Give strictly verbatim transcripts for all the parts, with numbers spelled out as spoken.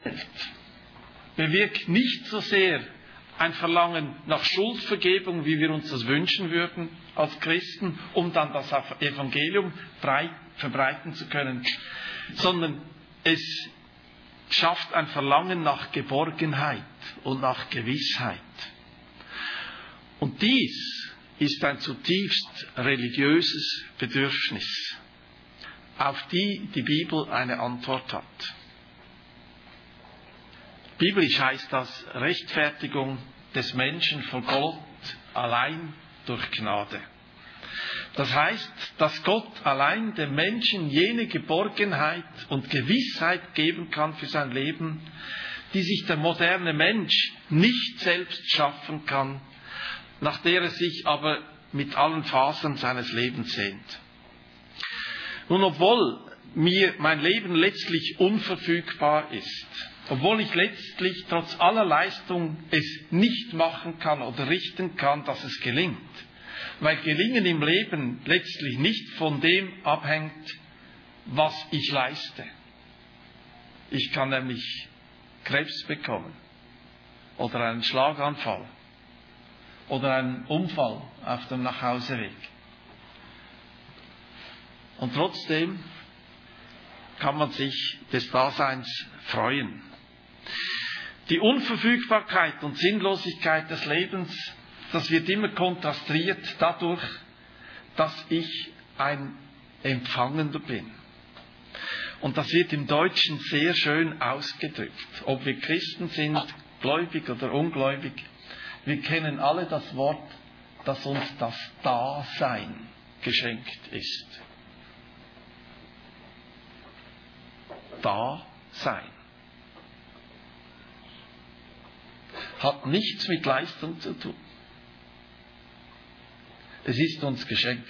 bewirkt nicht so sehr ein Verlangen nach Schuldvergebung, wie wir uns das wünschen würden als Christen, um dann das Evangelium frei verbreiten zu können, sondern es schafft ein Verlangen nach Geborgenheit und nach Gewissheit. Und dies ist ein zutiefst religiöses Bedürfnis, auf die die Bibel eine Antwort hat. Biblisch heißt das Rechtfertigung des Menschen vor Gott allein durch Gnade. Das heißt, dass Gott allein dem Menschen jene Geborgenheit und Gewissheit geben kann für sein Leben, die sich der moderne Mensch nicht selbst schaffen kann, nach der er sich aber mit allen Fasern seines Lebens sehnt. Nun, obwohl mir mein Leben letztlich unverfügbar ist, obwohl ich letztlich trotz aller Leistung es nicht machen kann oder richten kann, dass es gelingt, weil Gelingen im Leben letztlich nicht von dem abhängt, was ich leiste. Ich kann nämlich Krebs bekommen oder einen Schlaganfall oder einen Unfall auf dem Nachhauseweg. Und trotzdem kann man sich des Daseins freuen. Die Unverfügbarkeit und Sinnlosigkeit des Lebens, das wird immer kontrastiert dadurch, dass ich ein Empfangender bin. Und das wird im Deutschen sehr schön ausgedrückt. Ob wir Christen sind, gläubig oder ungläubig, wir kennen alle das Wort, dass uns das Dasein geschenkt ist. Dasein. Hat nichts mit Leistung zu tun. Es ist uns geschenkt,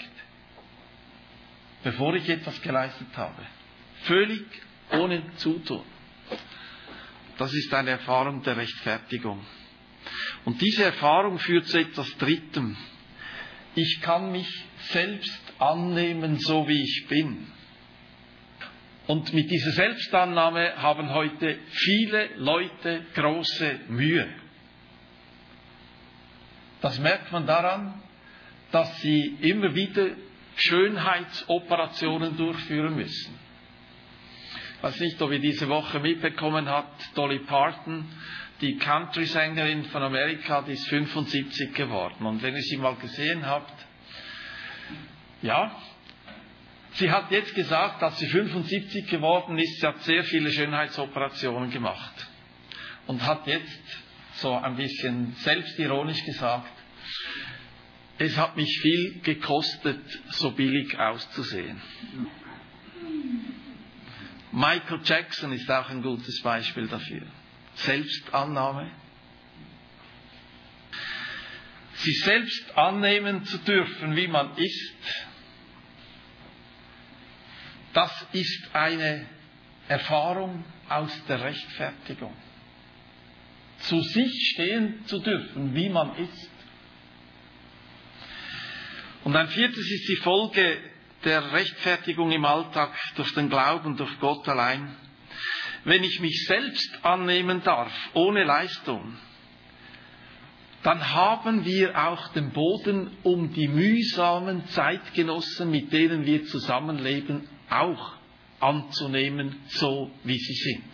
bevor ich etwas geleistet habe. Völlig ohne Zutun. Das ist eine Erfahrung der Rechtfertigung. Und diese Erfahrung führt zu etwas Drittem. Ich kann mich selbst annehmen, so wie ich bin. Und mit dieser Selbstannahme haben heute viele Leute große Mühe. Das merkt man daran, dass sie immer wieder Schönheitsoperationen durchführen müssen. Ich weiß nicht, ob ihr diese Woche mitbekommen habt, Dolly Parton, die Country-Sängerin von Amerika, die ist fünfundsiebzig geworden. Und wenn ihr sie mal gesehen habt, ja, sie hat jetzt gesagt, dass sie fünfundsiebzig geworden ist, sie hat sehr viele Schönheitsoperationen gemacht. Und hat jetzt so ein bisschen selbstironisch gesagt, es hat mich viel gekostet, so billig auszusehen. Michael Jackson ist auch ein gutes Beispiel dafür. Selbstannahme. Sich selbst annehmen zu dürfen, wie man ist, das ist eine Erfahrung aus der Rechtfertigung. Zu sich stehen zu dürfen, wie man ist. Und ein viertes ist die Folge der Rechtfertigung im Alltag durch den Glauben, durch Gott allein. Wenn ich mich selbst annehmen darf, ohne Leistung, dann haben wir auch den Boden, um die mühsamen Zeitgenossen, mit denen wir zusammenleben, auch anzunehmen, so wie sie sind.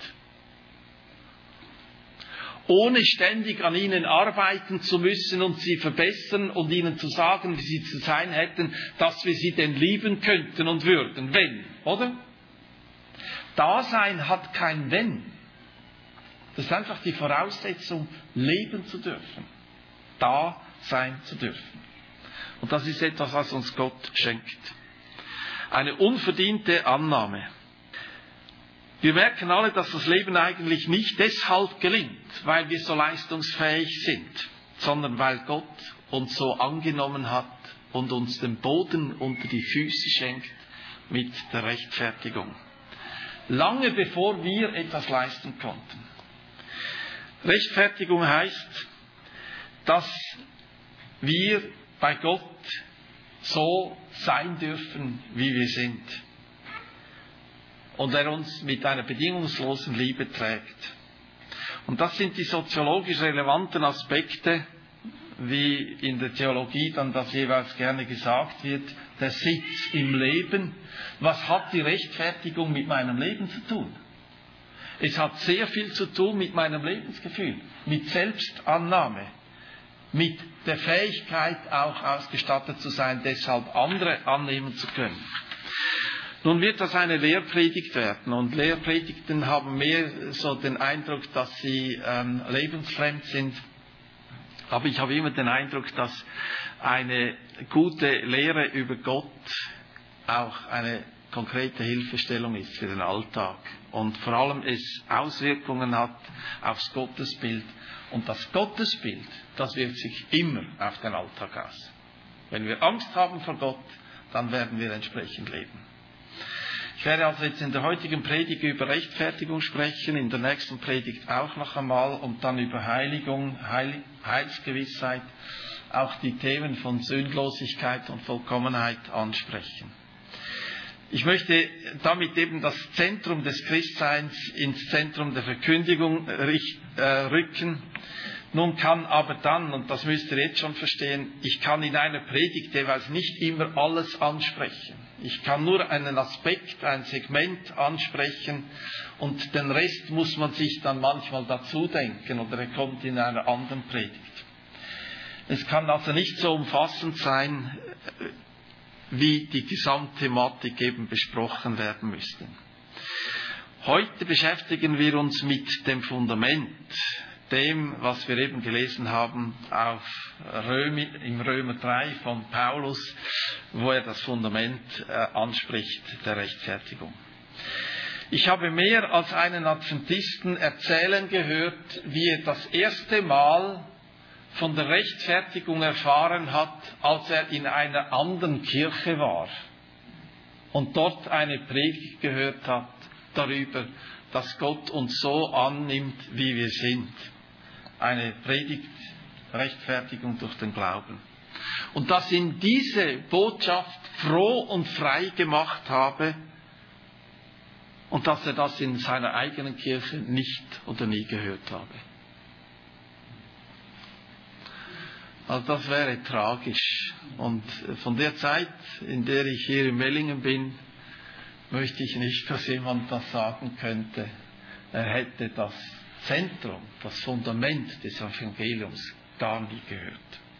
Ohne ständig an ihnen arbeiten zu müssen und sie verbessern und ihnen zu sagen, wie sie zu sein hätten, dass wir sie denn lieben könnten und würden, wenn, oder? Dasein hat kein Wenn. Das ist einfach die Voraussetzung, leben zu dürfen. Da sein zu dürfen. Und das ist etwas, was uns Gott schenkt. Eine unverdiente Annahme. Wir merken alle, dass das Leben eigentlich nicht deshalb gelingt, weil wir so leistungsfähig sind, sondern weil Gott uns so angenommen hat und uns den Boden unter die Füße schenkt mit der Rechtfertigung. Lange bevor wir etwas leisten konnten. Rechtfertigung heißt, dass wir bei Gott so sein dürfen, wie wir sind. Und er uns mit einer bedingungslosen Liebe trägt. Und das sind die soziologisch relevanten Aspekte, wie in der Theologie dann das jeweils gerne gesagt wird, der Sitz im Leben. Was hat die Rechtfertigung mit meinem Leben zu tun? Es hat sehr viel zu tun mit meinem Lebensgefühl, mit Selbstannahme, mit der Fähigkeit auch ausgestattet zu sein, deshalb andere annehmen zu können. Nun wird das eine Lehrpredigt werden, und Lehrpredigten haben mehr so den Eindruck, dass sie ähm, lebensfremd sind. Aber ich habe immer den Eindruck, dass eine gute Lehre über Gott auch eine konkrete Hilfestellung ist für den Alltag und vor allem es Auswirkungen hat aufs Gottesbild. Und das Gottesbild, das wirkt sich immer auf den Alltag aus. Wenn wir Angst haben vor Gott, dann werden wir entsprechend leben. Ich werde also jetzt in der heutigen Predigt über Rechtfertigung sprechen, in der nächsten Predigt auch noch einmal und dann über Heiligung, Heil, Heilsgewissheit, auch die Themen von Sündlosigkeit und Vollkommenheit ansprechen. Ich möchte damit eben das Zentrum des Christseins ins Zentrum der Verkündigung rücken. Nun kann aber dann, und das müsst ihr jetzt schon verstehen, ich kann in einer Predigt jeweils nicht immer alles ansprechen. Ich kann nur einen Aspekt, ein Segment ansprechen und den Rest muss man sich dann manchmal dazu denken oder er kommt in einer anderen Predigt. Es kann also nicht so umfassend sein, wie die Gesamtthematik eben besprochen werden müsste. Heute beschäftigen wir uns mit dem Fundament, dem, was wir eben gelesen haben auf Römer, im Römer drei von Paulus, wo er das Fundament äh, anspricht, der Rechtfertigung. Ich habe mehr als einen Adventisten erzählen gehört, wie er das erste Mal von der Rechtfertigung erfahren hat, als er in einer anderen Kirche war und dort eine Predigt gehört hat darüber, dass Gott uns so annimmt, wie wir sind. Eine Predigt, Rechtfertigung durch den Glauben. Und dass ihn diese Botschaft froh und frei gemacht habe und dass er das in seiner eigenen Kirche nicht oder nie gehört habe. Also das wäre tragisch. Und von der Zeit, in der ich hier in Mellingen bin, möchte ich nicht, dass jemand das sagen könnte. Er hätte das Zentrum, das Fundament des Evangeliums gar nie gehört.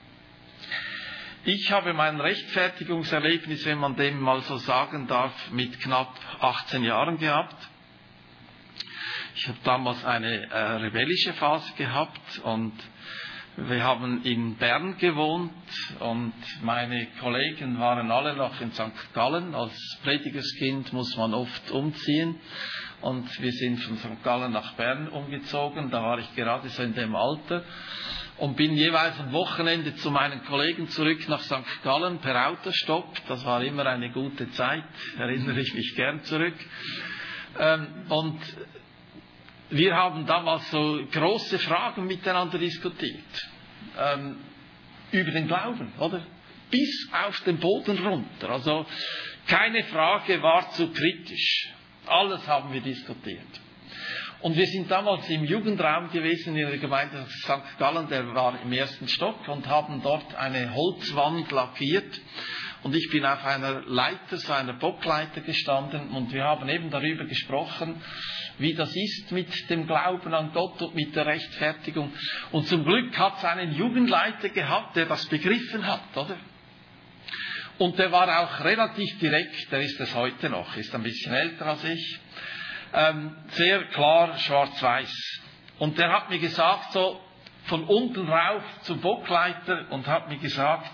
Ich habe mein Rechtfertigungserlebnis, wenn man dem mal so sagen darf, mit knapp achtzehn Jahren gehabt. Ich habe damals eine äh, rebellische Phase gehabt und wir haben in Bern gewohnt und meine Kollegen waren alle noch in Sankt Gallen. Als Predigerskind muss man oft umziehen und wir sind von Sankt Gallen nach Bern umgezogen. Da war ich gerade so in dem Alter und bin jeweils am Wochenende zu meinen Kollegen zurück nach Sankt Gallen per Autostopp. Das war immer eine gute Zeit, erinnere ich mich gern zurück. Und wir haben damals so große Fragen miteinander diskutiert. Ähm, über den Glauben, oder? Bis auf den Boden runter. Also keine Frage war zu kritisch. Alles haben wir diskutiert. Und wir sind damals im Jugendraum gewesen in der Gemeinde Sankt Gallen, der war im ersten Stock und haben dort eine Holzwand lackiert. Und ich bin auf einer Leiter, so einer Bockleiter gestanden und wir haben eben darüber gesprochen, wie das ist mit dem Glauben an Gott und mit der Rechtfertigung. Und zum Glück hat es einen Jugendleiter gehabt, der das begriffen hat, oder? Und der war auch relativ direkt, der ist es heute noch, ist ein bisschen älter als ich, ähm, sehr klar schwarz-weiß. Und der hat mir gesagt, so von unten rauf zum Bockleiter und hat mir gesagt,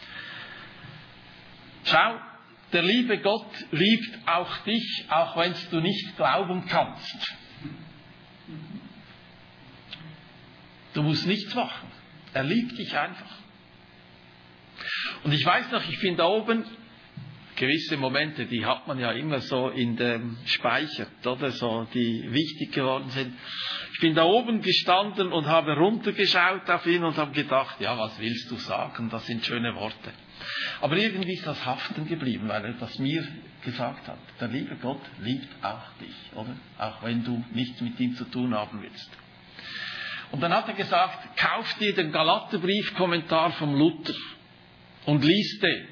schau, der liebe Gott liebt auch dich, auch wenn du nicht glauben kannst. Du musst nichts machen. Er liebt dich einfach. Und ich weiß noch, ich bin da oben, gewisse Momente, die hat man ja immer so in dem speichert, oder so, die wichtig geworden sind. Ich bin da oben gestanden und habe runtergeschaut auf ihn und habe gedacht, ja, was willst du sagen? Das sind schöne Worte. Aber irgendwie ist das haften geblieben, weil er das mir gesagt hat. Der liebe Gott liebt auch dich, oder? Auch wenn du nichts mit ihm zu tun haben willst. Und dann hat er gesagt, kauf dir den Galaterbrief-Kommentar vom Luther und lies den.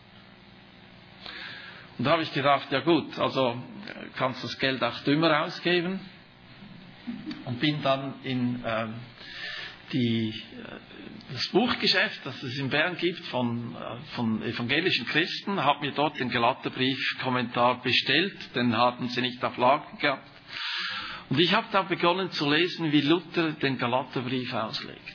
Und da habe ich gedacht, ja gut, also kannst das Geld auch dümmer ausgeben. Und bin dann in äh, die, äh, das Buchgeschäft, das es in Bern gibt, von, äh, von evangelischen Christen, habe mir dort den Galaterbrief-Kommentar bestellt, den hatten sie nicht auf Lager gehabt. Und ich habe da begonnen zu lesen, wie Luther den Galaterbrief auslegt.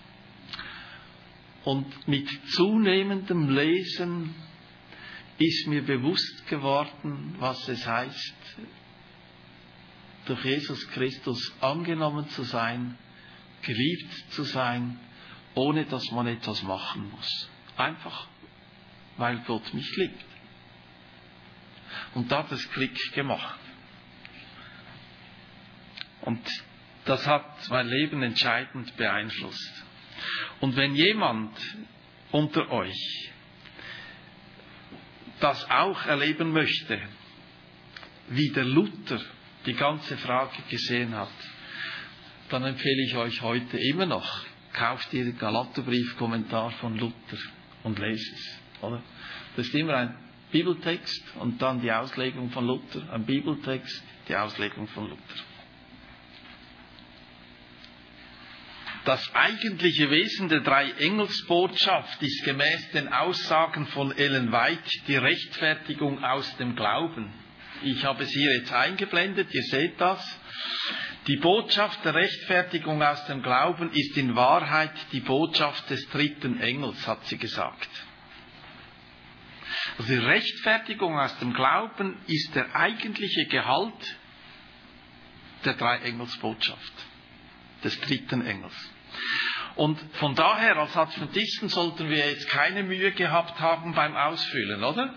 Und mit zunehmendem Lesen ist mir bewusst geworden, was es heißt, durch Jesus Christus angenommen zu sein, geliebt zu sein, ohne dass man etwas machen muss. Einfach, weil Gott mich liebt. Und da hat es Klick gemacht. Und das hat mein Leben entscheidend beeinflusst. Und wenn jemand unter euch das auch erleben möchte, wie der Luther die ganze Frage gesehen hat, dann empfehle ich euch heute immer noch, kauft ihr den Galaterbrief-Kommentar von Luther und lest es. Oder? Das ist immer ein Bibeltext und dann die Auslegung von Luther, ein Bibeltext, die Auslegung von Luther. Das eigentliche Wesen der Drei-Engels-Botschaft ist gemäß den Aussagen von Ellen White die Rechtfertigung aus dem Glauben. Ich habe es hier jetzt eingeblendet, ihr seht das. Die Botschaft der Rechtfertigung aus dem Glauben ist in Wahrheit die Botschaft des dritten Engels, hat sie gesagt. Also die Rechtfertigung aus dem Glauben ist der eigentliche Gehalt der Drei-Engels-Botschaft, des dritten Engels. Und von daher, als Adventisten, sollten wir jetzt keine Mühe gehabt haben beim Ausfüllen, oder?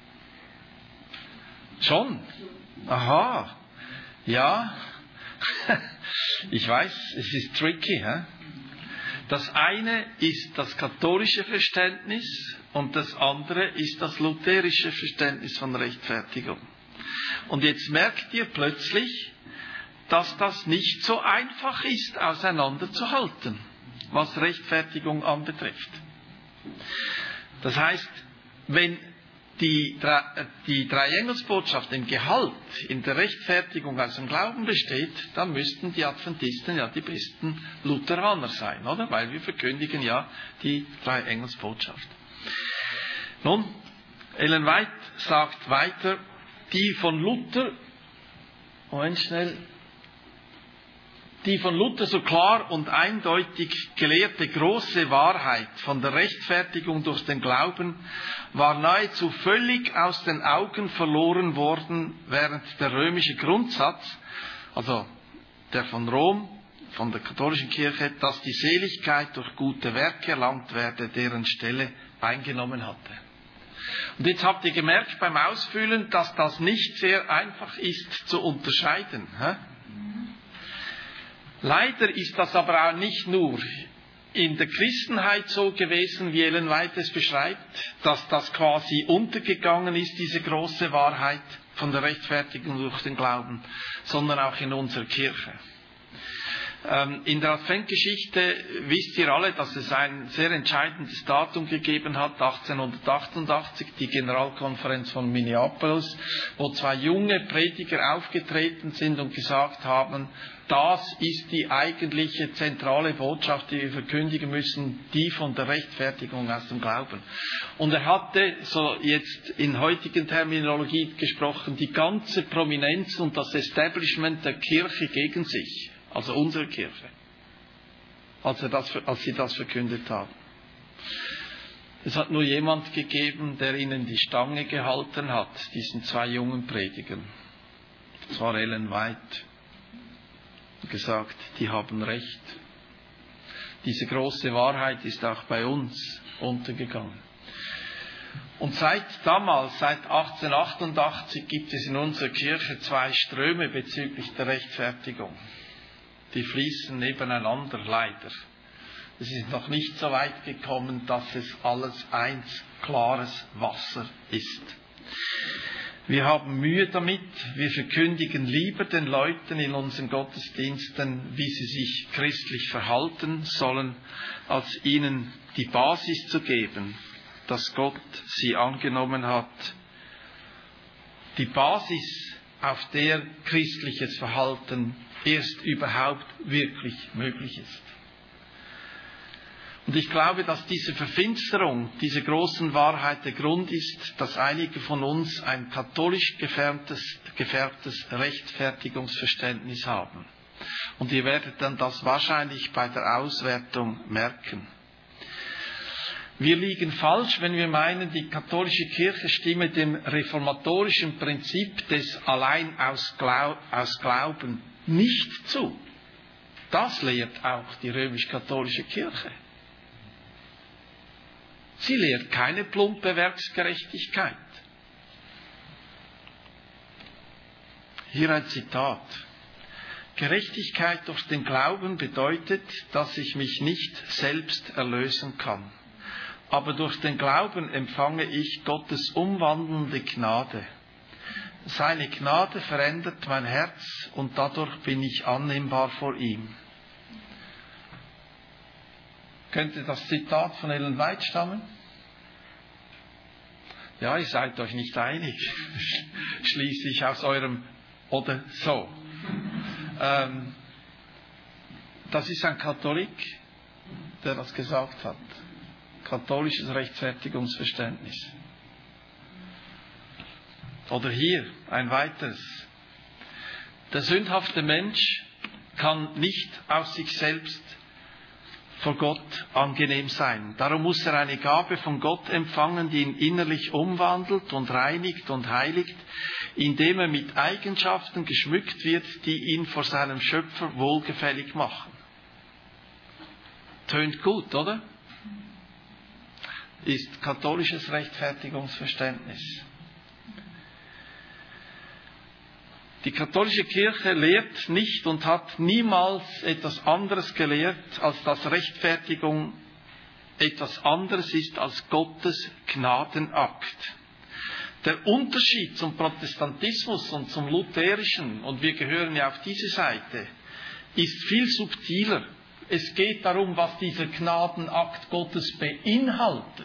Schon? Aha. Ja. Ich weiß, es ist tricky. Hä? Das eine ist das katholische Verständnis und das andere ist das lutherische Verständnis von Rechtfertigung. Und jetzt merkt ihr plötzlich, dass das nicht so einfach ist, auseinanderzuhalten, was Rechtfertigung anbetrifft. Das heißt, wenn die, die Drei-Engels-Botschaft im Gehalt, in der Rechtfertigung aus dem Glauben besteht, dann müssten die Adventisten ja die besten Lutheraner sein, oder? Weil wir verkündigen ja die Drei-Engels-Botschaft. Nun, Ellen White sagt weiter, die von Luther, Moment schnell, die von Luther so klar und eindeutig gelehrte große Wahrheit von der Rechtfertigung durch den Glauben war nahezu völlig aus den Augen verloren worden, während der römische Grundsatz, also der von Rom, von der katholischen Kirche, dass die Seligkeit durch gute Werke erlangt werde, deren Stelle eingenommen hatte. Und jetzt habt ihr gemerkt beim Ausfüllen, dass das nicht sehr einfach ist zu unterscheiden. Hä? Leider ist das aber auch nicht nur in der Christenheit so gewesen, wie Ellen White es beschreibt, dass das quasi untergegangen ist, diese große Wahrheit von der Rechtfertigung durch den Glauben, sondern auch in unserer Kirche. In der Adventgeschichte wisst ihr alle, dass es ein sehr entscheidendes Datum gegeben hat, achtzehnhundertachtundachtzig, die Generalkonferenz von Minneapolis, wo zwei junge Prediger aufgetreten sind und gesagt haben, das ist die eigentliche zentrale Botschaft, die wir verkündigen müssen, die von der Rechtfertigung aus dem Glauben. Und er hatte, so jetzt in heutigen Terminologie gesprochen, die ganze Prominenz und das Establishment der Kirche gegen sich. Also unsere Kirche, als, er das, als sie das verkündet haben. Es hat nur jemand gegeben, der ihnen die Stange gehalten hat, diesen zwei jungen Predigern. Das war Ellen White. Und gesagt, die haben recht. Diese große Wahrheit ist auch bei uns untergegangen. Und seit damals, seit achtzehnhundertachtundachtzig, gibt es in unserer Kirche zwei Ströme bezüglich der Rechtfertigung. Die fließen nebeneinander, leider. Es ist noch nicht so weit gekommen, dass es alles eins klares Wasser ist. Wir haben Mühe damit, wir verkündigen lieber den Leuten in unseren Gottesdiensten, wie sie sich christlich verhalten sollen, als ihnen die Basis zu geben, dass Gott sie angenommen hat. Die Basis, auf der christliches Verhalten erst überhaupt wirklich möglich ist. Und ich glaube, dass diese Verfinsterung, diese großen Wahrheit der Grund ist, dass einige von uns ein katholisch gefärbtes, gefärbtes Rechtfertigungsverständnis haben. Und ihr werdet dann das wahrscheinlich bei der Auswertung merken. Wir liegen falsch, wenn wir meinen, die katholische Kirche stimme dem reformatorischen Prinzip des Allein aus, Glau- aus Glauben nicht zu. Das lehrt auch die römisch-katholische Kirche. Sie lehrt keine plumpe Werksgerechtigkeit. Hier ein Zitat. Gerechtigkeit durch den Glauben bedeutet, dass ich mich nicht selbst erlösen kann. Aber durch den Glauben empfange ich Gottes umwandelnde Gnade. Seine Gnade verändert mein Herz und dadurch bin ich annehmbar vor ihm. Könnte das Zitat von Ellen White stammen? Ja, ihr seid euch nicht einig. Schließe ich aus eurem oder so. Ähm, das ist ein Katholik, der das gesagt hat. Katholisches Rechtfertigungsverständnis. Oder hier ein weiteres. Der sündhafte Mensch kann nicht aus sich selbst vor Gott angenehm sein. Darum muss er eine Gabe von Gott empfangen, die ihn innerlich umwandelt und reinigt und heiligt, indem er mit Eigenschaften geschmückt wird, die ihn vor seinem Schöpfer wohlgefällig machen. Tönt gut, oder? Ist katholisches Rechtfertigungsverständnis. Die katholische Kirche lehrt nicht und hat niemals etwas anderes gelehrt, als dass Rechtfertigung etwas anderes ist als Gottes Gnadenakt. Der Unterschied zum Protestantismus und zum Lutherischen, und wir gehören ja auf diese Seite, ist viel subtiler. Es geht darum, was dieser Gnadenakt Gottes beinhaltet.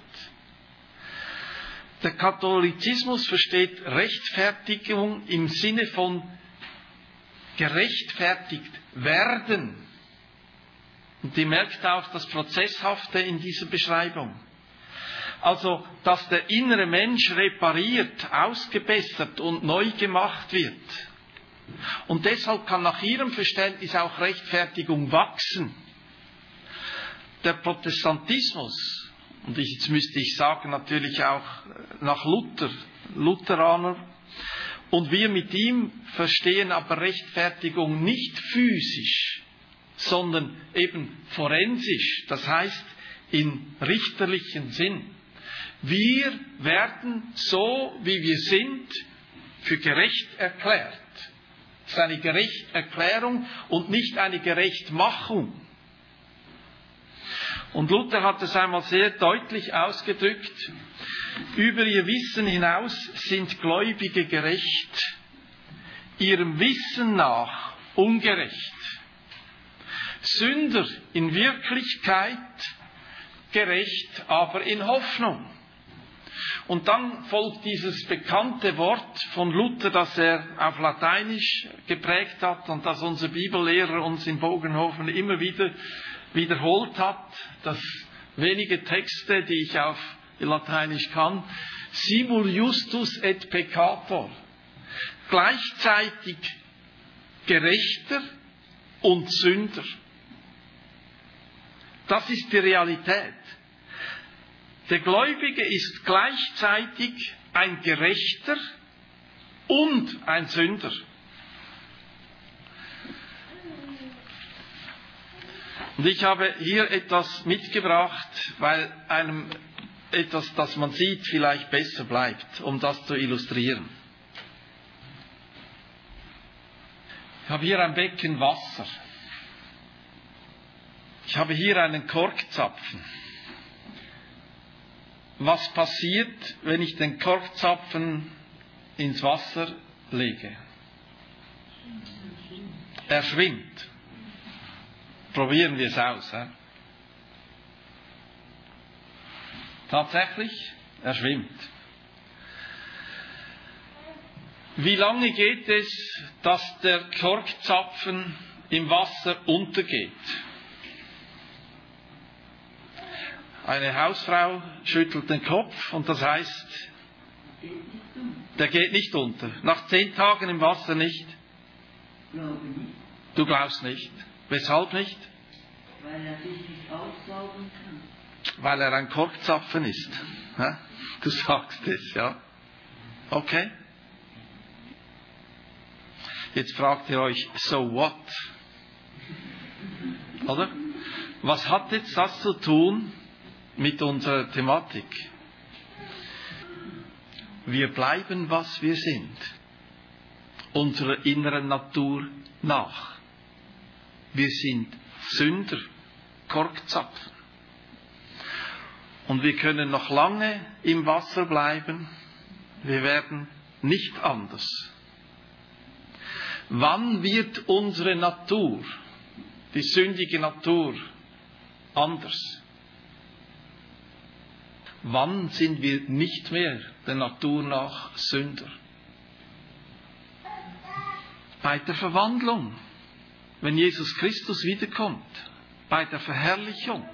Der Katholizismus versteht Rechtfertigung im Sinne von gerechtfertigt werden. Und ihr merkt auch das Prozesshafte in dieser Beschreibung. Also, dass der innere Mensch repariert, ausgebessert und neu gemacht wird. Und deshalb kann nach ihrem Verständnis auch Rechtfertigung wachsen. Der Protestantismus, und ich, jetzt müsste ich sagen, natürlich auch nach Luther, Lutheraner. Und wir mit ihm verstehen aber Rechtfertigung nicht physisch, sondern eben forensisch, das heißt in richterlichen Sinn. Wir werden so, wie wir sind, für gerecht erklärt. Es ist eine Gerechterklärung und nicht eine Gerechtmachung. Und Luther hat es einmal sehr deutlich ausgedrückt: Über ihr Wissen hinaus sind Gläubige gerecht, ihrem Wissen nach ungerecht. Sünder in Wirklichkeit, gerecht aber in Hoffnung. Und dann folgt dieses bekannte Wort von Luther, das er auf Lateinisch geprägt hat und das unser Bibellehrer uns in Bogenhofen immer wieder wiederholt hat, das wenige Texte, die ich auf Lateinisch kann: Simul justus et peccator. Gleichzeitig Gerechter und Sünder. Das ist die Realität. Der Gläubige ist gleichzeitig ein Gerechter und ein Sünder. Und ich habe hier etwas mitgebracht, weil einem etwas, das man sieht, vielleicht besser bleibt, um das zu illustrieren. Ich habe hier ein Becken Wasser. Ich habe hier einen Korkzapfen. Was passiert, wenn ich den Korkzapfen ins Wasser lege. Er schwimmt. Probieren wir es aus. He? Tatsächlich, er schwimmt. Wie lange geht es, dass der Korkzapfen im Wasser untergeht? Eine Hausfrau schüttelt den Kopf und das heißt, der geht nicht unter. Nach zehn Tagen im Wasser nicht? Du glaubst nicht. Weshalb nicht? Weil er sich nicht aufsaugen kann. Weil er ein Korkzapfen ist. Du sagst es, ja. Okay. Jetzt fragt ihr euch, so what? Oder? Was hat jetzt das zu tun mit unserer Thematik? Wir bleiben, was wir sind. Unserer inneren Natur nach. Wir sind Sünder, Korkzapfen. Und wir können noch lange im Wasser bleiben. Wir werden nicht anders. Wann wird unsere Natur, die sündige Natur, anders? Wann sind wir nicht mehr der Natur nach Sünder? Bei der Verwandlung, wenn Jesus Christus wiederkommt, bei der Verherrlichung,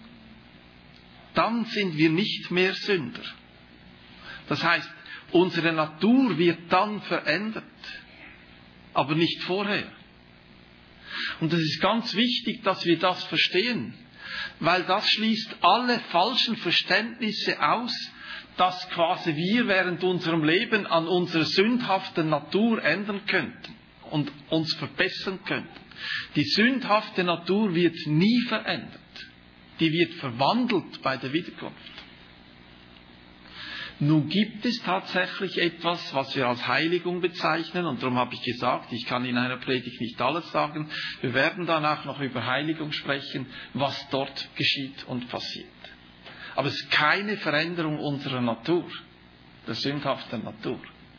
dann sind wir nicht mehr Sünder. Das heißt, unsere Natur wird dann verändert, aber nicht vorher. Und es ist ganz wichtig, dass wir das verstehen, weil das schließt alle falschen Verständnisse aus, dass quasi wir während unserem Leben an unserer sündhaften Natur ändern könnten und uns verbessern könnten. Die sündhafte Natur wird nie verändert. Die wird verwandelt bei der Wiederkunft. Nun gibt es tatsächlich etwas, was wir als Heiligung bezeichnen, und darum habe ich gesagt, ich kann in einer Predigt nicht alles sagen. Wir werden danach noch über Heiligung sprechen, was dort geschieht und passiert. Aber es ist keine Veränderung unserer Natur, der sündhaften Natur.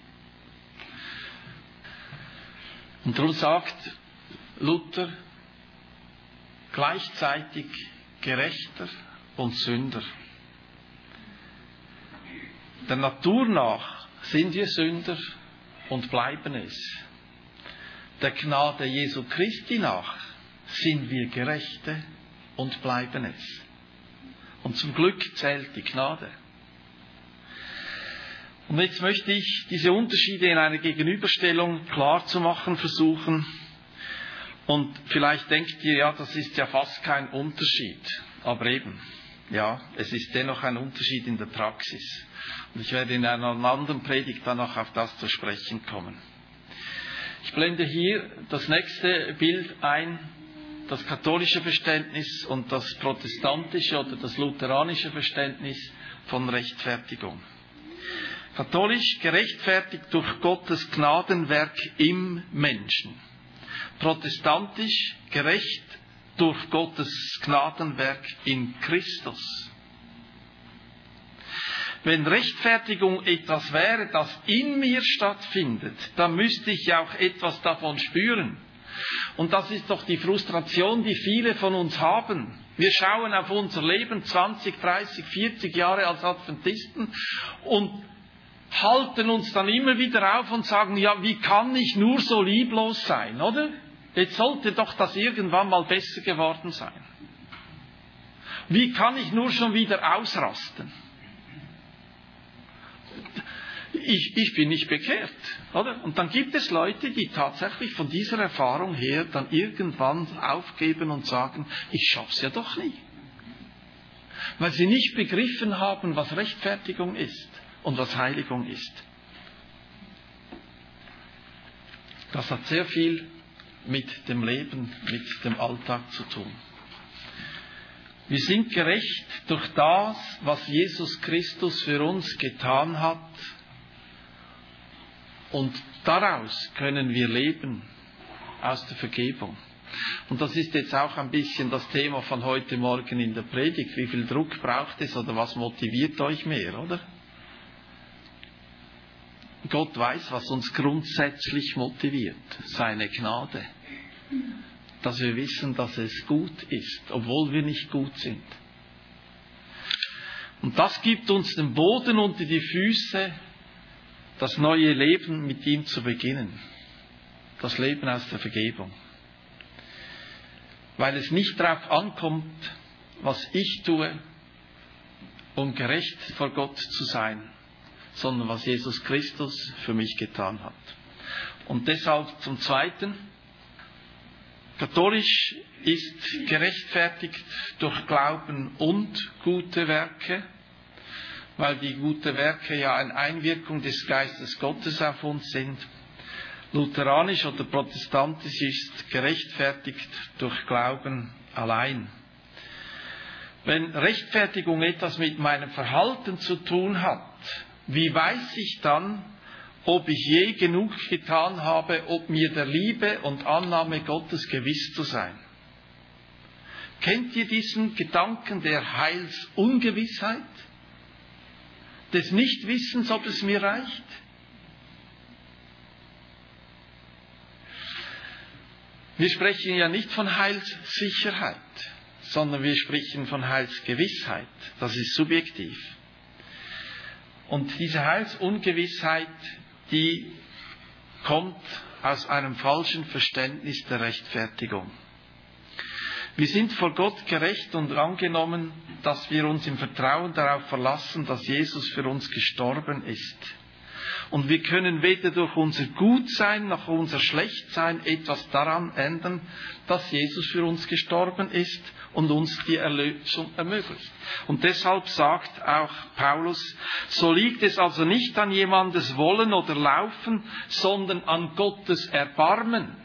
Und darum sagt Luther gleichzeitig Gerechter und Sünder. Der Natur nach sind wir Sünder und bleiben es. Der Gnade Jesu Christi nach sind wir Gerechte und bleiben es. Und zum Glück zählt die Gnade. Und jetzt möchte ich diese Unterschiede in einer Gegenüberstellung klar zu machen versuchen. Und vielleicht denkt ihr, ja, das ist ja fast kein Unterschied. Aber eben, ja, es ist dennoch ein Unterschied in der Praxis. Und ich werde in einer anderen Predigt dann noch auf das zu sprechen kommen. Ich blende hier das nächste Bild ein, das katholische Verständnis und das protestantische oder das lutheranische Verständnis von Rechtfertigung. Katholisch gerechtfertigt durch Gottes Gnadenwerk im Menschen. Protestantisch gerecht durch Gottes Gnadenwerk in Christus. Wenn Rechtfertigung etwas wäre, das in mir stattfindet, dann müsste ich ja auch etwas davon spüren. Und das ist doch die Frustration, die viele von uns haben. Wir schauen auf unser Leben zwanzig, dreißig, vierzig Jahre als Adventisten und halten uns dann immer wieder auf und sagen, ja, wie kann ich nur so lieblos sein, oder? Jetzt sollte doch das irgendwann mal besser geworden sein. Wie kann ich nur schon wieder ausrasten? Ich, ich bin nicht bekehrt, oder? Und dann gibt es Leute, die tatsächlich von dieser Erfahrung her dann irgendwann aufgeben und sagen, ich schaff's ja doch nie. Weil sie nicht begriffen haben, was Rechtfertigung ist und was Heiligung ist. Das hat sehr viel mit dem Leben, mit dem Alltag zu tun. Wir sind gerecht durch das, was Jesus Christus für uns getan hat. Und daraus können wir leben, aus der Vergebung. Und das ist jetzt auch ein bisschen das Thema von heute Morgen in der Predigt. Wie viel Druck braucht es oder was motiviert euch mehr, oder? Gott weiß, was uns grundsätzlich motiviert. Seine Gnade. Dass wir wissen, dass es gut ist, obwohl wir nicht gut sind. Und das gibt uns den Boden unter die Füße, das neue Leben mit ihm zu beginnen. Das Leben aus der Vergebung. Weil es nicht darauf ankommt, was ich tue, um gerecht vor Gott zu sein, sondern was Jesus Christus für mich getan hat. Und deshalb zum Zweiten, katholisch ist gerechtfertigt durch Glauben und gute Werke, weil die guten Werke ja eine Einwirkung des Geistes Gottes auf uns sind. Lutheranisch oder protestantisch ist gerechtfertigt durch Glauben allein. Wenn Rechtfertigung etwas mit meinem Verhalten zu tun hat, wie weiß ich dann, ob ich je genug getan habe, ob mir der Liebe und Annahme Gottes gewiss zu sein? Kennt ihr diesen Gedanken der Heilsungewissheit? Des Nichtwissens, ob es mir reicht? Wir sprechen ja nicht von Heilssicherheit, sondern wir sprechen von Heilsgewissheit. Das ist subjektiv. Und diese Heilsungewissheit, die kommt aus einem falschen Verständnis der Rechtfertigung. Wir sind vor Gott gerecht und angenommen, dass wir uns im Vertrauen darauf verlassen, dass Jesus für uns gestorben ist. Und wir können weder durch unser Gutsein noch unser Schlechtsein etwas daran ändern, dass Jesus für uns gestorben ist und uns die Erlösung ermöglicht. Und deshalb sagt auch Paulus, so liegt es also nicht an jemandes Wollen oder Laufen, sondern an Gottes Erbarmen.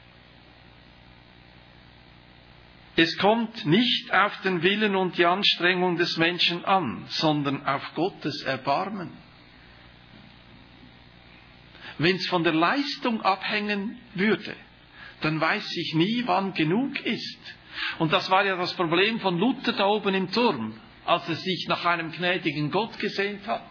Es kommt nicht auf den Willen und die Anstrengung des Menschen an, sondern auf Gottes Erbarmen. Wenn es von der Leistung abhängen würde, dann weiß ich nie, wann genug ist. Und das war ja das Problem von Luther da oben im Turm, als er sich nach einem gnädigen Gott gesehnt hat.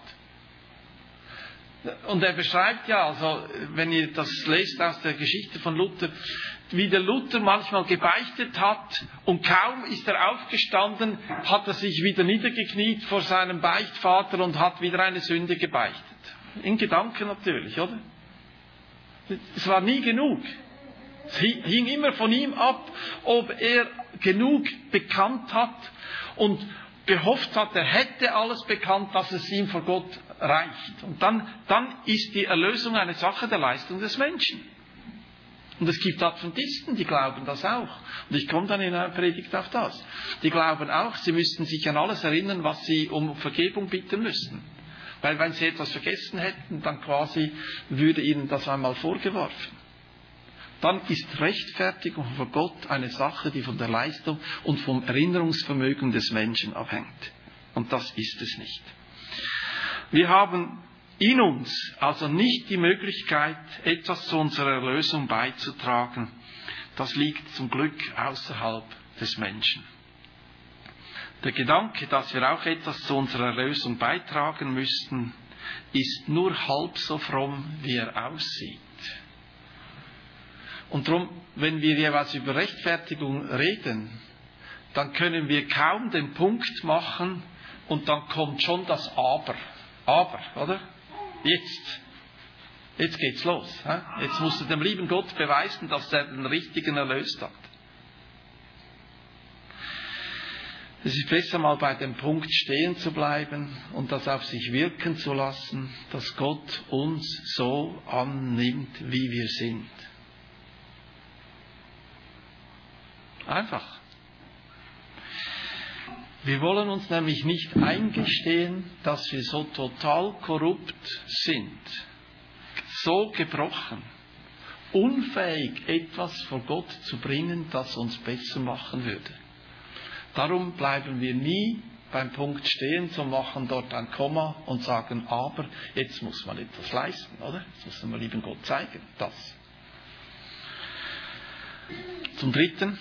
Und er beschreibt ja, also wenn ihr das lest aus der Geschichte von Luther, wie der Luther manchmal gebeichtet hat und kaum ist er aufgestanden, hat er sich wieder niedergekniet vor seinem Beichtvater und hat wieder eine Sünde gebeichtet. In Gedanken natürlich, oder? Es war nie genug. Es hing immer von ihm ab, ob er genug bekannt hat und gehofft hat, er hätte alles bekannt, dass es ihm vor Gott reicht. Und dann, dann ist die Erlösung eine Sache der Leistung des Menschen. Und es gibt Adventisten, die glauben das auch. Und ich komme dann in einer Predigt auf das. Die glauben auch, sie müssten sich an alles erinnern, was sie um Vergebung bitten müssten. Weil wenn sie etwas vergessen hätten, dann quasi würde ihnen das einmal vorgeworfen. Dann ist Rechtfertigung vor Gott eine Sache, die von der Leistung und vom Erinnerungsvermögen des Menschen abhängt. Und das ist es nicht. Wir haben in uns also nicht die Möglichkeit, etwas zu unserer Erlösung beizutragen. Das liegt zum Glück außerhalb des Menschen. Der Gedanke, dass wir auch etwas zu unserer Erlösung beitragen müssten, ist nur halb so fromm, wie er aussieht. Und darum, wenn wir jeweils über Rechtfertigung reden, dann können wir kaum den Punkt machen und dann kommt schon das Aber. Aber, oder? Jetzt. Jetzt geht's los. He? Jetzt musst du dem lieben Gott beweisen, dass er den Richtigen erlöst hat. Es ist besser, mal bei dem Punkt stehen zu bleiben und das auf sich wirken zu lassen, dass Gott uns so annimmt, wie wir sind. Einfach. Wir wollen uns nämlich nicht eingestehen, dass wir so total korrupt sind, so gebrochen, unfähig, etwas vor Gott zu bringen, das uns besser machen würde. Darum bleiben wir nie beim Punkt stehen, so machen dort ein Komma und sagen, aber jetzt muss man etwas leisten, oder? Jetzt muss man lieben Gott zeigen, das. Zum Dritten,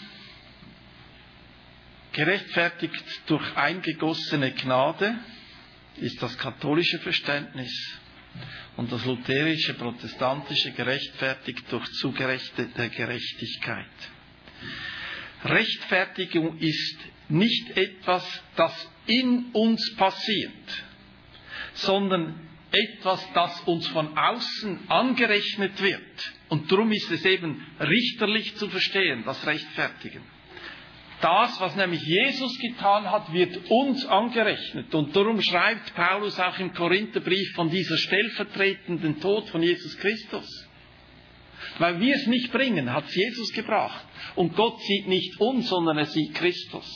gerechtfertigt durch eingegossene Gnade ist das katholische Verständnis, und das lutherische, protestantische gerechtfertigt durch zugerechnete Gerechtigkeit. Rechtfertigung ist nicht etwas, das in uns passiert, sondern etwas, das uns von außen angerechnet wird. Und darum ist es eben richterlich zu verstehen, das Rechtfertigen. Das, was nämlich Jesus getan hat, wird uns angerechnet. Und darum schreibt Paulus auch im Korintherbrief von dieser stellvertretenden Tod von Jesus Christus. Weil wir es nicht bringen, hat es Jesus gebracht. Und Gott sieht nicht uns, sondern er sieht Christus.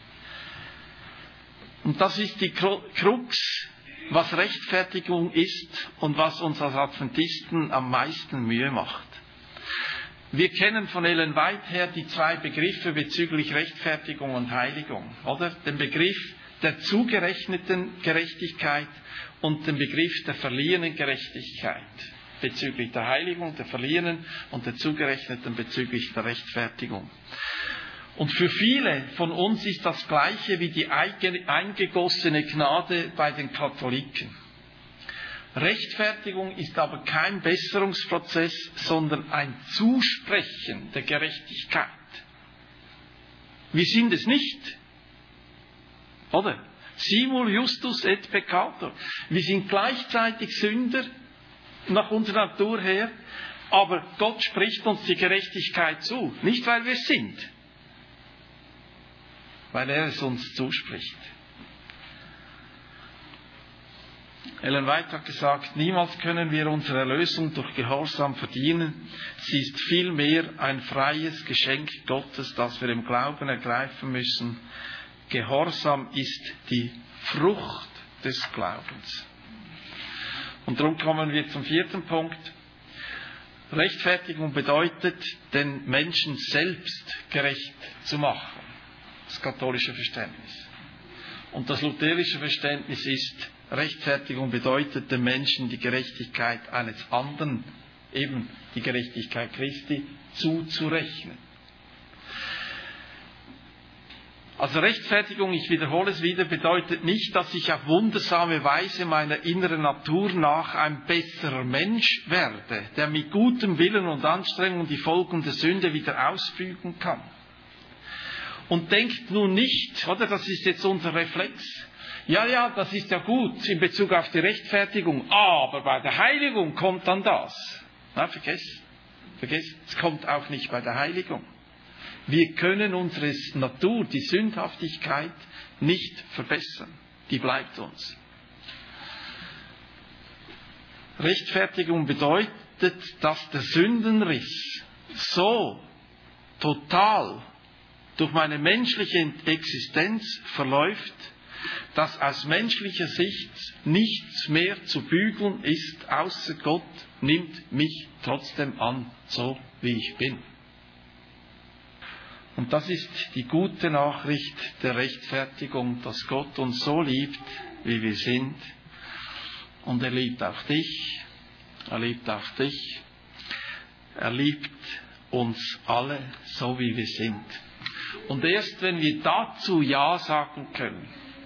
Und das ist die Krux, was Rechtfertigung ist und was uns als Adventisten am meisten Mühe macht. Wir kennen von Ellen White her die zwei Begriffe bezüglich Rechtfertigung und Heiligung, oder? Den Begriff der zugerechneten Gerechtigkeit und den Begriff der verliehenen Gerechtigkeit bezüglich der Heiligung, der verliehenen und der zugerechneten bezüglich der Rechtfertigung. Und für viele von uns ist das Gleiche wie die eingegossene Gnade bei den Katholiken. Rechtfertigung ist aber kein Besserungsprozess, sondern ein Zusprechen der Gerechtigkeit. Wir sind es nicht. Oder? Simul justus et peccator. Wir sind gleichzeitig Sünder nach unserer Natur her, aber Gott spricht uns die Gerechtigkeit zu. Nicht, weil wir es sind, weil er es uns zuspricht. Ellen White hat gesagt, niemals können wir unsere Erlösung durch Gehorsam verdienen. Sie ist vielmehr ein freies Geschenk Gottes, das wir im Glauben ergreifen müssen. Gehorsam ist die Frucht des Glaubens. Und darum kommen wir zum vierten Punkt. Rechtfertigung bedeutet, den Menschen selbst gerecht zu machen. Das katholische Verständnis. Und das lutherische Verständnis ist, Rechtfertigung bedeutet, dem Menschen die Gerechtigkeit eines anderen, eben die Gerechtigkeit Christi, zuzurechnen. Also Rechtfertigung, ich wiederhole es wieder, bedeutet nicht, dass ich auf wundersame Weise meiner inneren Natur nach ein besserer Mensch werde, der mit gutem Willen und Anstrengung die Folgen der Sünde wieder ausfügen kann. Und denkt nun nicht, oder, das ist jetzt unser Reflex, ja, ja, das ist ja gut in Bezug auf die Rechtfertigung, aber bei der Heiligung kommt dann das. Na, vergiss, vergiss, es kommt auch nicht bei der Heiligung. Wir können unsere Natur, die Sündhaftigkeit, nicht verbessern. Die bleibt uns. Rechtfertigung bedeutet, dass der Sündenriss so total durch meine menschliche Existenz verläuft, dass aus menschlicher Sicht nichts mehr zu bügeln ist, außer Gott nimmt mich trotzdem an, so wie ich bin. Und das ist die gute Nachricht der Rechtfertigung, dass Gott uns so liebt, wie wir sind. Und er liebt auch dich, er liebt auch dich, er liebt uns alle, so wie wir sind. Und erst wenn wir dazu Ja sagen können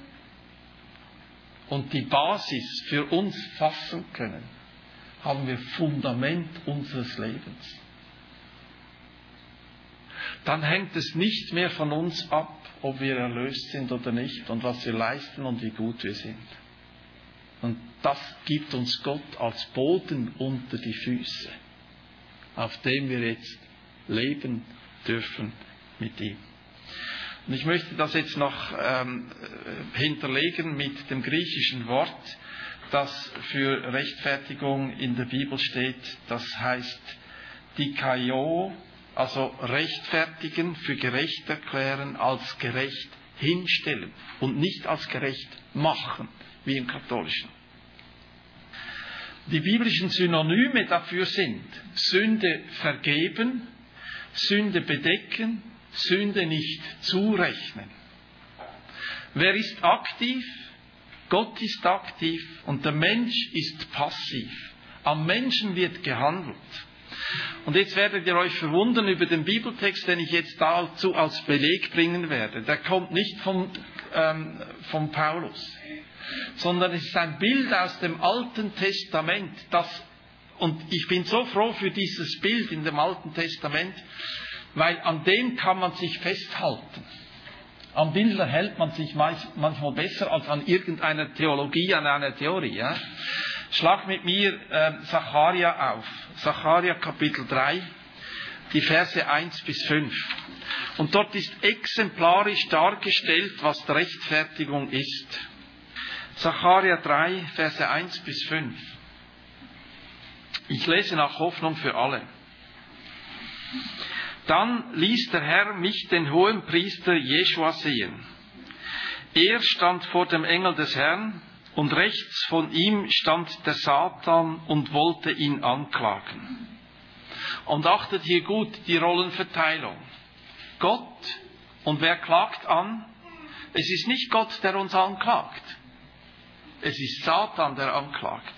und die Basis für uns fassen können, haben wir Fundament unseres Lebens. Dann hängt es nicht mehr von uns ab, ob wir erlöst sind oder nicht und was wir leisten und wie gut wir sind. Und das gibt uns Gott als Boden unter die Füße, auf dem wir jetzt leben dürfen mit ihm. Und ich möchte das jetzt noch ähm, hinterlegen mit dem griechischen Wort, das für Rechtfertigung in der Bibel steht. Das heißt dikaio, also rechtfertigen, für gerecht erklären, als gerecht hinstellen und nicht als gerecht machen, wie im Katholischen. Die biblischen Synonyme dafür sind Sünde vergeben, Sünde bedecken, Sünde nicht zurechnen. Wer ist aktiv? Gott ist aktiv und der Mensch ist passiv. Am Menschen wird gehandelt. Und jetzt werdet ihr euch verwundern über den Bibeltext, den ich jetzt dazu als Beleg bringen werde. Der kommt nicht vom, ähm, vom Paulus, sondern es ist ein Bild aus dem Alten Testament. Das, und ich bin so froh für dieses Bild in dem Alten Testament, weil an dem kann man sich festhalten. An Bildern hält man sich manchmal besser als an irgendeiner Theologie, an einer Theorie. Ja? Schlag mit mir äh, Sacharja auf. Sacharja Kapitel drei, die Verse eins bis fünf. Und dort ist exemplarisch dargestellt, was Rechtfertigung ist. Sacharja drei, Verse eins bis fünf. Ich lese nach Hoffnung für alle. Dann ließ der Herr mich den Hohenpriester Jeschua sehen. Er stand vor dem Engel des Herrn, und rechts von ihm stand der Satan und wollte ihn anklagen. Und achtet hier gut die Rollenverteilung. Gott, und wer klagt an? Es ist nicht Gott, der uns anklagt. Es ist Satan, der anklagt.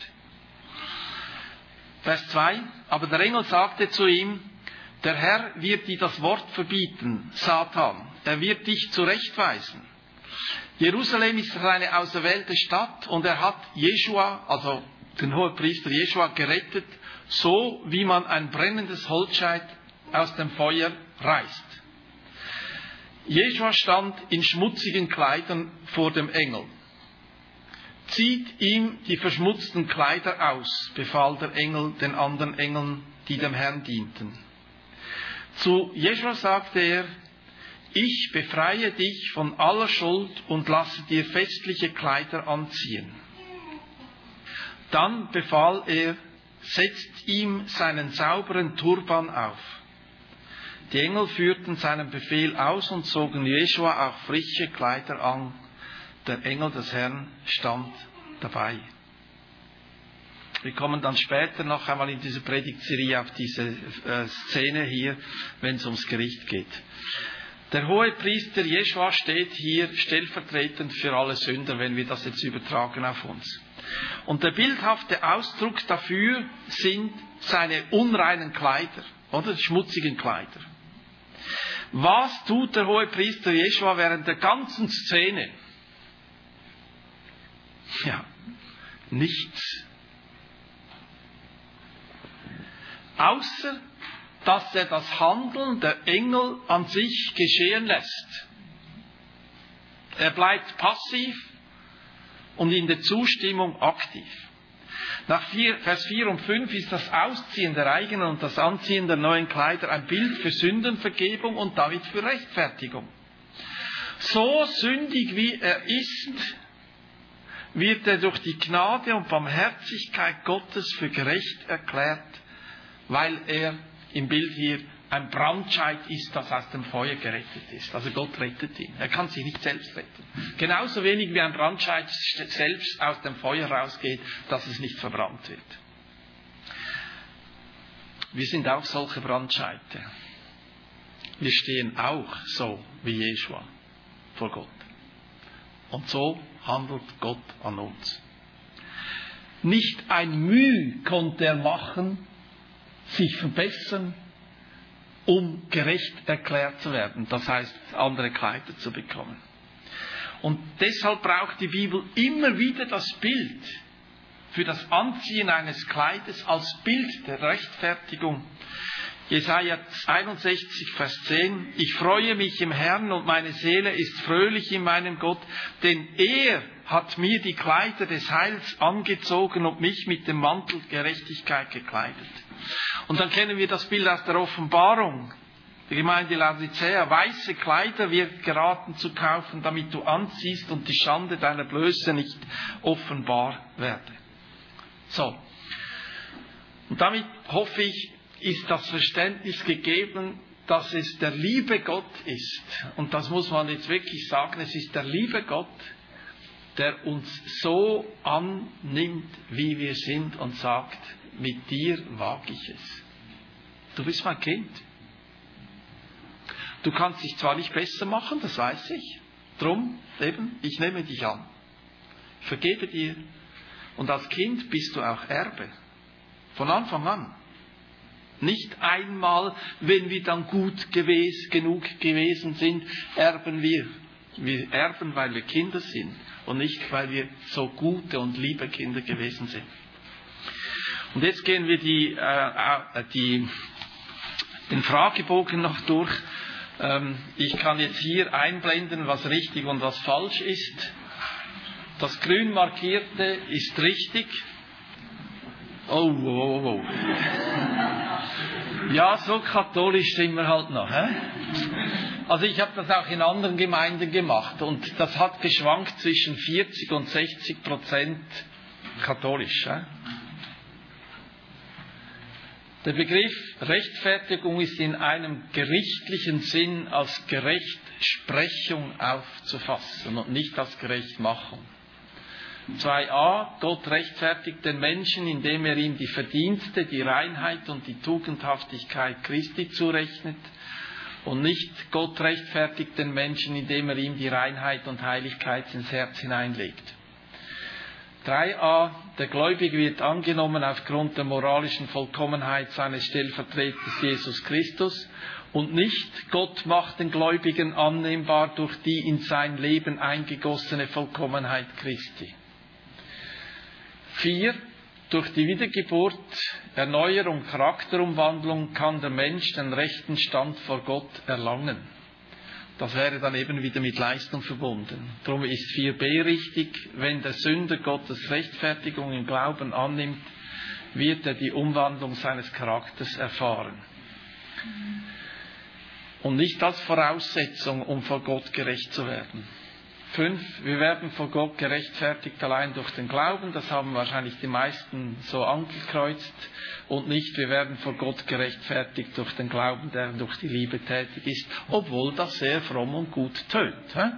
Vers zwei. Aber der Engel sagte zu ihm, der Herr wird dir das Wort verbieten, Satan. Er wird dich zurechtweisen. Jerusalem ist eine auserwählte Stadt und er hat Jeschua, also den Hohepriester Jeschua, gerettet, so wie man ein brennendes Holzscheit aus dem Feuer reißt. Jeschua stand in schmutzigen Kleidern vor dem Engel. Zieht ihm die verschmutzten Kleider aus, befahl der Engel den anderen Engeln, die dem Herrn dienten. Zu Jeschua sagte er, ich befreie dich von aller Schuld und lasse dir festliche Kleider anziehen. Dann befahl er, setzt ihm seinen sauberen Turban auf. Die Engel führten seinen Befehl aus und zogen Jeschua auch frische Kleider an. Der Engel des Herrn stand dabei. Wir kommen dann später noch einmal in dieser Predigtserie auf diese äh, Szene hier, wenn es ums Gericht geht. Der Hohepriester Jeschua steht hier stellvertretend für alle Sünder, wenn wir das jetzt übertragen auf uns. Und der bildhafte Ausdruck dafür sind seine unreinen Kleider, oder schmutzigen Kleider. Was tut der Hohepriester Jeschua während der ganzen Szene? Ja, nichts. Außer, dass er das Handeln der Engel an sich geschehen lässt. Er bleibt passiv und in der Zustimmung aktiv. Nach Vers vier und fünf ist das Ausziehen der eigenen und das Anziehen der neuen Kleider ein Bild für Sündenvergebung und damit für Rechtfertigung. So sündig wie er ist, wird er durch die Gnade und Barmherzigkeit Gottes für gerecht erklärt, weil er im Bild hier ein Brandscheit ist, das aus dem Feuer gerettet ist. Also Gott rettet ihn. Er kann sich nicht selbst retten. Genauso wenig wie ein Brandscheit selbst aus dem Feuer rausgeht, dass es nicht verbrannt wird. Wir sind auch solche Brandscheite. Wir stehen auch so wie Jeschua vor Gott. Und so handelt Gott an uns. Nicht ein Mühe konnte er machen, sich verbessern, um gerecht erklärt zu werden. Das heißt, andere Kleider zu bekommen. Und deshalb braucht die Bibel immer wieder das Bild für das Anziehen eines Kleides als Bild der Rechtfertigung. Jesaja einundsechzig, Vers zehn. Ich freue mich im Herrn und meine Seele ist fröhlich in meinem Gott, denn er hat mir die Kleider des Heils angezogen und mich mit dem Mantel Gerechtigkeit gekleidet. Und dann kennen wir das Bild aus der Offenbarung. Die Gemeinde Laodicea, weiße Kleider wird geraten zu kaufen, damit du anziehst und die Schande deiner Blöße nicht offenbar werde. So. Und damit hoffe ich, ist das Verständnis gegeben, dass es der liebe Gott ist. Und das muss man jetzt wirklich sagen, es ist der liebe Gott, der uns so annimmt, wie wir sind und sagt, mit dir wage ich es. Du bist mein Kind. Du kannst dich zwar nicht besser machen, das weiß ich. Drum, eben, ich nehme dich an. Ich vergebe dir. Und als Kind bist du auch Erbe. Von Anfang an. Nicht einmal, wenn wir dann gut gewesen, genug gewesen sind, erben wir. Wir erben, weil wir Kinder sind. und nicht, weil wir so gute und liebe Kinder gewesen sind. Und jetzt gehen wir die, äh, die, den Fragebogen noch durch. Ähm, ich kann jetzt hier einblenden, was richtig und was falsch ist. Das grün markierte ist richtig. Oh, oh, oh, oh. Ja, so katholisch sind wir halt noch. Hä? Also ich habe das auch in anderen Gemeinden gemacht und das hat geschwankt zwischen vierzig und sechzig Prozent katholisch. Hä? Der Begriff Rechtfertigung ist in einem gerichtlichen Sinn als Gerechtsprechung aufzufassen und nicht als Gerechtmachung. zwei a. Gott rechtfertigt den Menschen, indem er ihm die Verdienste, die Reinheit und die Tugendhaftigkeit Christi zurechnet. Und nicht Gott rechtfertigt den Menschen, indem er ihm die Reinheit und Heiligkeit ins Herz hineinlegt. drei a. Der Gläubige wird angenommen aufgrund der moralischen Vollkommenheit seines Stellvertreters Jesus Christus und nicht Gott macht den Gläubigen annehmbar durch die in sein Leben eingegossene Vollkommenheit Christi. vier. Durch die Wiedergeburt, Erneuerung, Charakterumwandlung kann der Mensch den rechten Stand vor Gott erlangen. Das wäre dann eben wieder mit Leistung verbunden. Darum ist vier b richtig. Wenn der Sünder Gottes Rechtfertigung im Glauben annimmt, wird er die Umwandlung seines Charakters erfahren. Und nicht als Voraussetzung, um vor Gott gerecht zu werden. fünf. Wir werden vor Gott gerechtfertigt allein durch den Glauben. Das haben wahrscheinlich die meisten so angekreuzt. Und nicht, wir werden vor Gott gerechtfertigt durch den Glauben, der durch die Liebe tätig ist. Obwohl das sehr fromm und gut tönt. He?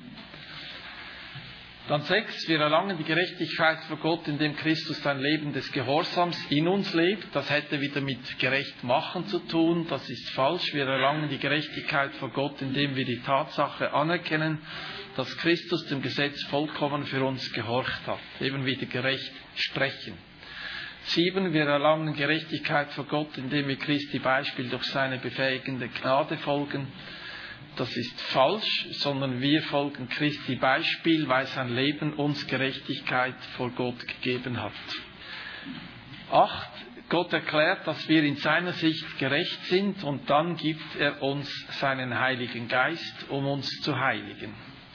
Dann sechs. Wir erlangen die Gerechtigkeit vor Gott, indem Christus ein Leben des Gehorsams in uns lebt. Das hätte wieder mit gerecht machen zu tun. Das ist falsch. Wir erlangen die Gerechtigkeit vor Gott, indem wir die Tatsache anerkennen, dass Christus dem Gesetz vollkommen für uns gehorcht hat. Eben wieder gerecht sprechen. Sieben. Wir erlangen Gerechtigkeit vor Gott, indem wir Christi Beispiel durch seine befähigende Gnade folgen. Das ist falsch, sondern wir folgen Christi Beispiel, weil sein Leben uns Gerechtigkeit vor Gott gegeben hat. Acht. Gott erklärt, dass wir in seiner Sicht gerecht sind und dann gibt er uns seinen Heiligen Geist, um uns zu heiligen.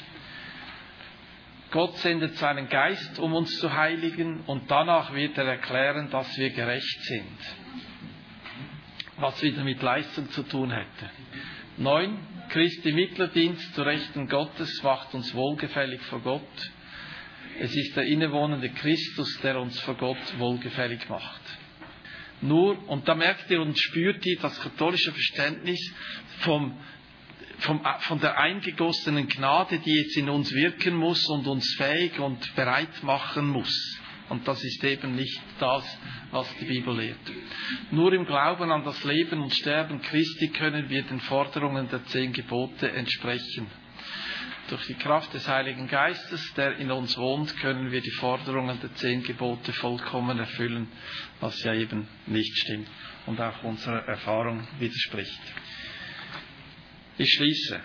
Gott sendet seinen Geist, um uns zu heiligen, und danach wird er erklären, dass wir gerecht sind. Was wieder mit Leistung zu tun hätte. Neun. Christi Mittlerdienst zu Rechten Gottes macht uns wohlgefällig vor Gott. Es ist der innewohnende Christus, der uns vor Gott wohlgefällig macht. Nur, und da merkt ihr und spürt ihr das katholische Verständnis vom Vom, von der eingegossenen Gnade, die jetzt in uns wirken muss und uns fähig und bereit machen muss. Und das ist eben nicht das, was die Bibel lehrt. Nur im Glauben an das Leben und Sterben Christi können wir den Forderungen der zehn Gebote entsprechen. Durch die Kraft des Heiligen Geistes, der in uns wohnt, können wir die Forderungen der zehn Gebote vollkommen erfüllen, was ja eben nicht stimmt und auch unserer Erfahrung widerspricht. Ich schließe.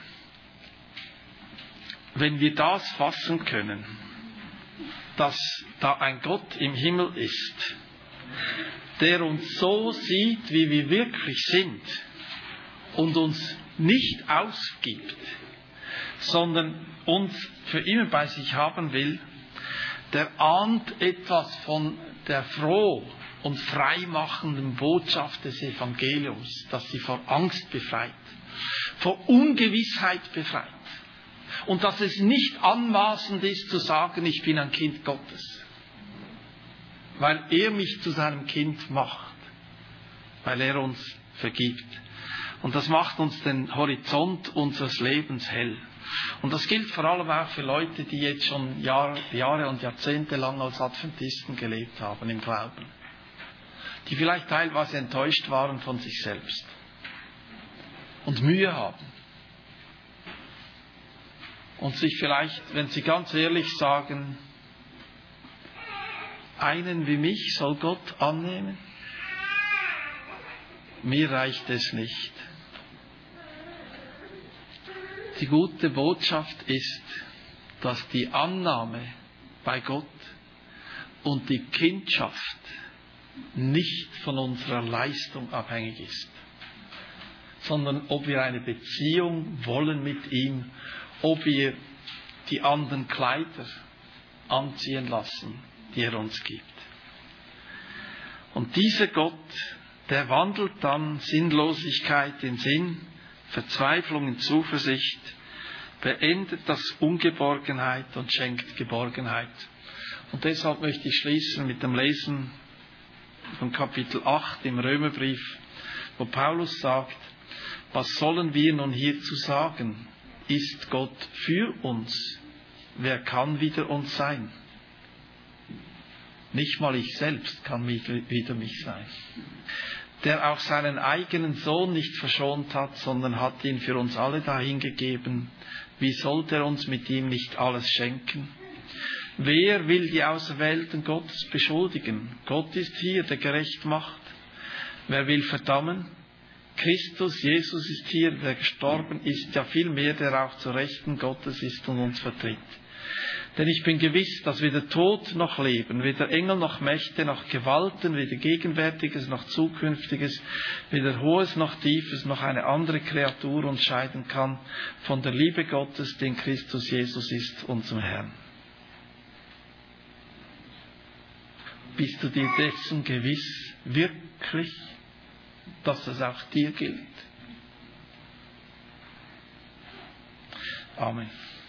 Wenn wir das fassen können, dass da ein Gott im Himmel ist, der uns so sieht, wie wir wirklich sind und uns nicht ausgibt, sondern uns für immer bei sich haben will, der ahnt etwas von der froh und freimachenden Botschaft des Evangeliums, dass sie vor Angst befreit, vor Ungewissheit befreit. Und dass es nicht anmaßend ist zu sagen, ich bin ein Kind Gottes. Weil er mich zu seinem Kind macht. Weil er uns vergibt. Und das macht uns den Horizont unseres Lebens hell. Und das gilt vor allem auch für Leute, die jetzt schon Jahre, Jahre und Jahrzehnte lang als Adventisten gelebt haben im Glauben. Die vielleicht teilweise enttäuscht waren von sich selbst. Und Mühe haben. Und sich vielleicht, wenn sie ganz ehrlich sagen, einen wie mich soll Gott annehmen? Mir reicht es nicht. Die gute Botschaft ist, dass die Annahme bei Gott und die Kindschaft nicht von unserer Leistung abhängig ist, sondern ob wir eine Beziehung wollen mit ihm, ob wir die anderen Kleider anziehen lassen, die er uns gibt. Und dieser Gott, der wandelt dann Sinnlosigkeit in Sinn, Verzweiflung in Zuversicht, beendet das Ungeborgenheit und schenkt Geborgenheit. Und deshalb möchte ich schließen mit dem Lesen von Kapitel acht im Römerbrief, wo Paulus sagt, was sollen wir nun hierzu sagen? Ist Gott für uns? Wer kann wider uns sein? Nicht mal ich selbst kann wider mich sein. Der auch seinen eigenen Sohn nicht verschont hat, sondern hat ihn für uns alle dahingegeben. Wie sollte er uns mit ihm nicht alles schenken? Wer will die Auserwählten Gottes beschuldigen? Gott ist hier, der gerecht macht. Wer will verdammen? Christus, Jesus ist hier, der gestorben ist, ja vielmehr, der auch zur Rechten Gottes ist und uns vertritt. Denn ich bin gewiss, dass weder Tod noch Leben, weder Engel noch Mächte noch Gewalten, weder Gegenwärtiges noch Zukünftiges, weder Hohes noch Tiefes noch eine andere Kreatur uns scheiden kann von der Liebe Gottes, die in Christus Jesus ist, unserem Herrn. Bist du dir dessen gewiss, wirklich, dass es auch dir gilt? Amen.